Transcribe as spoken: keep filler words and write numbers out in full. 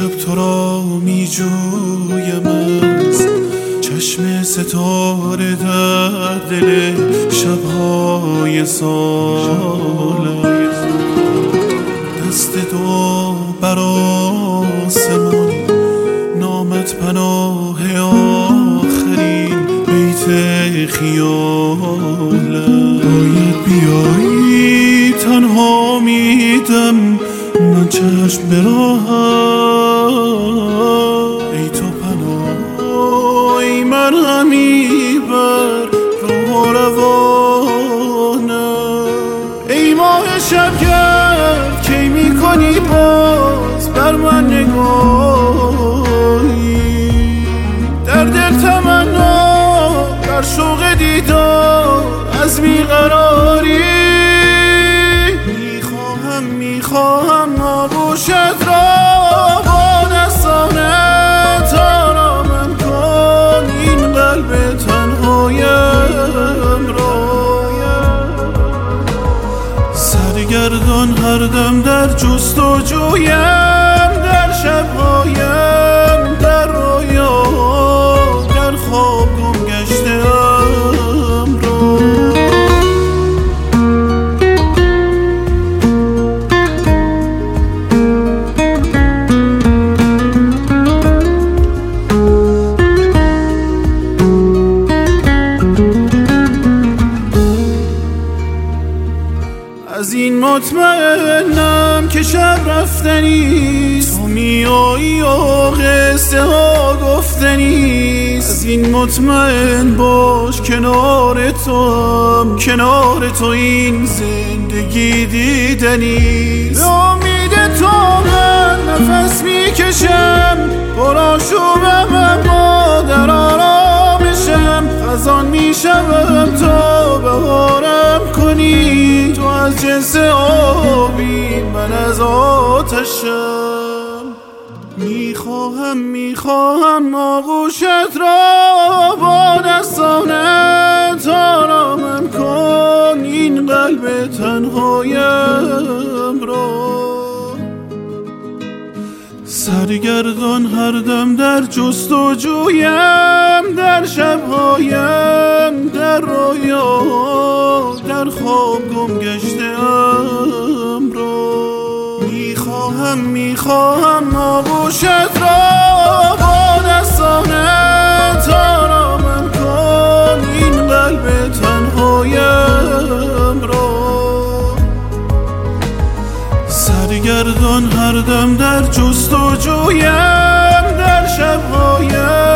شب تو را می جویم از چشم ستاره در دل شبهای سال. دست تو بر آسمان، نامت پناه آخرین بیت خیاله. باید بیایی تنها میدم من چشم براهم. ای تو پناه، ای مرهمی بر روح و روانم. ای ماه شبگرد کی میکنی باز بر من نگاهی؟ در دل تمنا، در شوق دیدار از بیقراری. میخواهم میخواهم آغوشت را با دستانت آرامم کن این قلب تنهایم را. سرگردان هر دم در جست و جویم، در شبهایم، در رویا، در خواب گم گشتم را. از این مطمئنم که شب رفتنیست، تو میایی و قصه ها گفتنیست. از این مطمئن باش کنار تو هم، کنار تو این زندگی دیدنیست. به امید تو من نفس میکشم، پرآشوبم اما در آرامشم. خزان میشوم تا بهارم کنی، تو از جنس آبی من از آتشم. میخواهم میخواهم آغوشت را با دستانت آرامم کن این قلب تنهایم را. سرگردان هر دم در جست و جویم، در شبهایم، در رویا، در خواب گم گشتم را. میخواهم میخواهم آغوشت را با دستانت آرامم کن این قلب تنهایم را. سرگردان هر دم در جست و جویم، در شبهایم،